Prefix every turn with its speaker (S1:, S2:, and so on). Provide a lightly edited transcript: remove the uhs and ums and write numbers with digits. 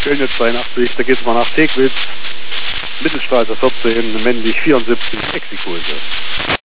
S1: Kölnitz 82, da geht's mal nach Teglitz, Mittelstraße 14, männlich 74, Exikose.